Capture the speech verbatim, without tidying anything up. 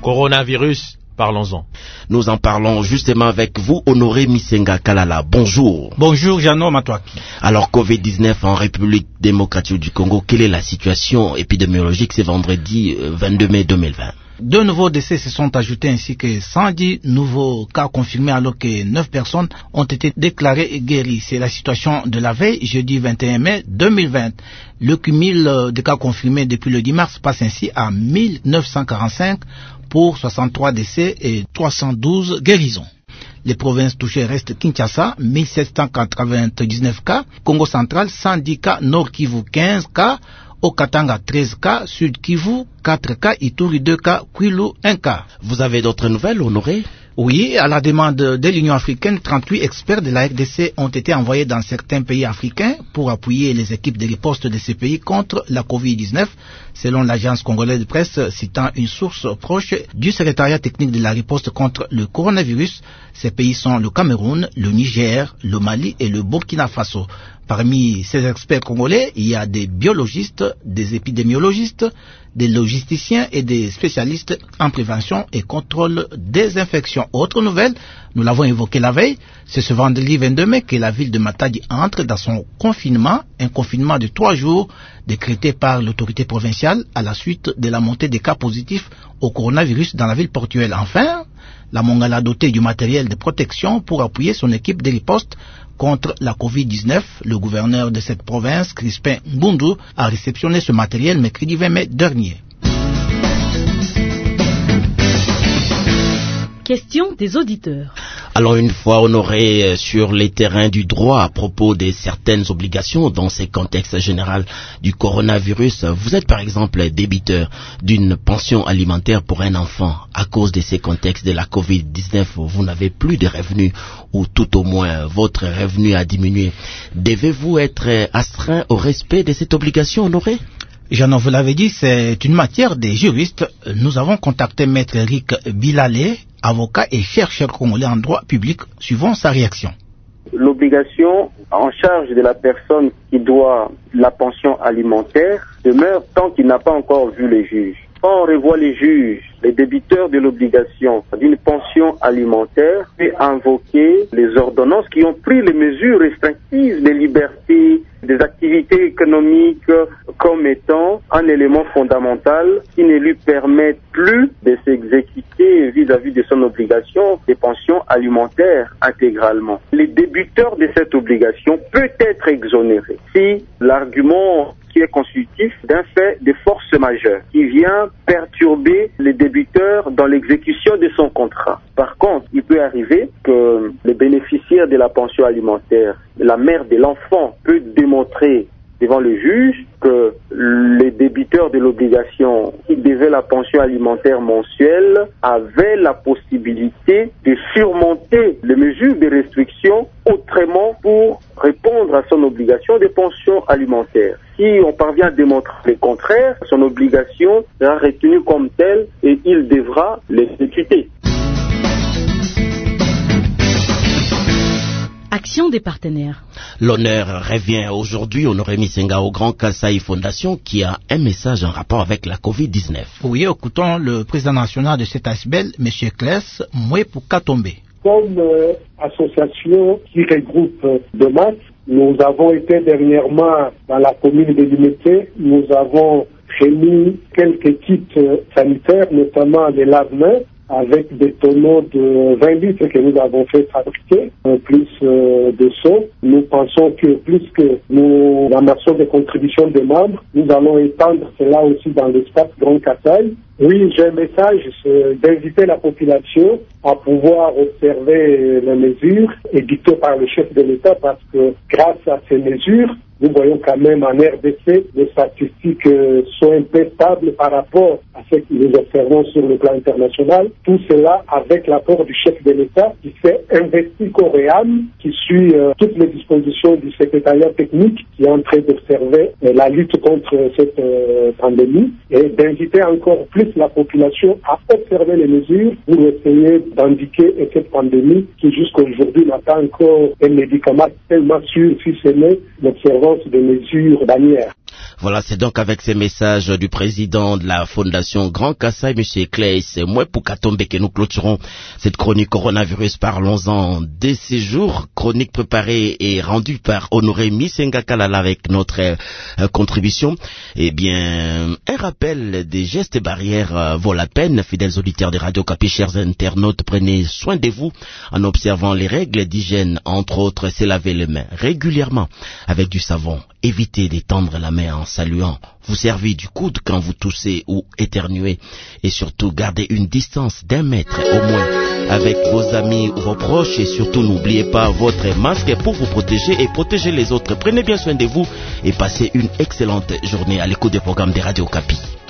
Coronavirus, parlons-en. Nous en parlons justement avec vous, Honoré Misenga Kalala. Bonjour. Bonjour, Jeannot Matouaki. Alors, covid dix-neuf en République démocratique du Congo, quelle est la situation épidémiologique ce vendredi vingt-deux mai deux mille vingt? Deux nouveaux décès se sont ajoutés ainsi que cent dix nouveaux cas confirmés alors que neuf personnes ont été déclarées guéries. C'est la situation de la veille, jeudi vingt et un mai deux mille vingt. Le cumul de cas confirmés depuis le dix mars passe ainsi à mille neuf cent quarante-cinq pour soixante-trois décès et trois cent douze guérisons. Les provinces touchées restent Kinshasa, mille sept cent quatre-vingt-dix-neuf cas, Congo central, cent dix cas, Nord Kivu, quinze cas, Okatanga, treize cas, Sud Kivu, quatre cas, Ituri, deux cas, Kwilu, un cas. Vous avez d'autres nouvelles, Honoré? Oui, à la demande de l'Union africaine, trente-huit experts de la R D C ont été envoyés dans certains pays africains pour appuyer les équipes de riposte de ces pays contre la covid dix-neuf, selon l'agence congolaise de presse citant une source proche du secrétariat technique de la riposte contre le coronavirus. Ces pays sont le Cameroun, le Niger, le Mali et le Burkina Faso. Parmi ces experts congolais, il y a des biologistes, des épidémiologistes, des logisticiens et des spécialistes en prévention et contrôle des infections. Autre nouvelle, nous l'avons évoqué la veille, c'est ce vendredi vingt-deux mai que la ville de Matadi entre dans son confinement, un confinement de trois jours décrété par l'autorité provinciale à la suite de la montée des cas positifs au coronavirus dans la ville portuaire. Enfin, la Mongala a doté du matériel de protection pour appuyer son équipe de riposte contre la covid dix-neuf. Le gouverneur de cette province, Crispin Mbundu, a réceptionné ce matériel mercredi vingt mai dernier. Question des auditeurs. Alors, une fois honoré sur les terrains du droit à propos de certaines obligations dans ces contextes généraux du coronavirus, vous êtes par exemple débiteur d'une pension alimentaire pour un enfant. À cause de ces contextes de la covid dix-neuf, vous n'avez plus de revenus ou tout au moins votre revenu a diminué. Devez-vous être astreint au respect de cette obligation, honoré? Jean, vous l'avez dit, c'est une matière des juristes. Nous avons contacté Maître Eric Bilalé, avocat et chercheur congolais en droit public, suivant sa réaction. L'obligation en charge de la personne qui doit la pension alimentaire demeure tant qu'il n'a pas encore vu les juges. Quand on revoit les juges, les débiteurs de l'obligation d'une pension alimentaire peut invoquer les ordonnances qui ont pris les mesures restrictives des libertés, des activités économiques comme étant un élément fondamental qui ne lui permet plus de s'exécuter vis-à-vis de son obligation de pension alimentaire intégralement. Les débiteurs de cette obligation peut être exonérés si l'argument qui est constitutif d'un fait de force majeure qui vient perturber les débiteurs dans l'exécution de son contrat. Par contre, il peut arriver que le bénéficiaire de la pension alimentaire, la mère de l'enfant, peut démontrer devant le juge que les débiteurs de l'obligation qui devaient la pension alimentaire mensuelle avaient la possibilité de surmonter les mesures de restriction autrement pour répondre à son obligation de pension alimentaire. Si on parvient à démontrer le contraire, son obligation sera retenue comme telle et il devra l'exécuter. Action des partenaires. L'honneur revient aujourd'hui Honoré Misenga au Grand Kasaï Fondation qui a un message en rapport avec la covid dix-neuf. Oui, écoutons le président national de cet A S B L, M. Kless Mouepou Katombe. Comme euh, association qui regroupe euh, de masse, nous avons été dernièrement dans la commune de Limité, nous avons remis quelques kits euh, sanitaires, notamment les lave-mains, avec des tonneaux de vingt litres que nous avons fait fabriquer, euh, plus euh, de seaux. Nous pensons que plus que nous amassons des contributions de membres, nous allons étendre cela aussi dans l'espace Grand Kasaï. Oui, j'ai un message, c'est d'inviter la population à pouvoir observer les mesures édictées par le chef de l'État parce que grâce à ces mesures, nous voyons quand même en R D C, les statistiques euh, sont un peu stables par rapport à ce que nous observons sur le plan international. Tout cela avec l'apport du chef de l'État qui s'est investi coréam, qui suit euh, toutes les dispositions du secrétariat technique qui est en train d'observer euh, la lutte contre cette euh, pandémie et d'inviter encore plus la population à observer les mesures pour essayer d'indiquer cette pandémie qui jusqu'à aujourd'hui n'a pas encore un médicament tellement sûr si ce n'est l'observance de mesures bannières. Voilà, c'est donc avec ces messages du président de la Fondation Grand Kassai, M. Claes Mwepukatombe, que nous clôturons cette chronique coronavirus. Parlons-en dès ces jours. Chronique préparée et rendue par Honoré Misenga Kalala avec notre euh, contribution. Eh bien, un rappel des gestes et barrières euh, vaut la peine. Fidèles auditeurs de Radio Okapi, chers internautes, prenez soin de vous en observant les règles d'hygiène. Entre autres, c'est laver les mains régulièrement avec du savon. Évitez d'étendre la main en saluant. Vous servez du coude quand vous toussez ou éternuez. Et surtout, gardez une distance d'un mètre au moins avec vos amis ou vos proches. Et surtout, n'oubliez pas votre masque pour vous protéger et protéger les autres. Prenez bien soin de vous et passez une excellente journée à l'écoute des programmes de Radio Okapi.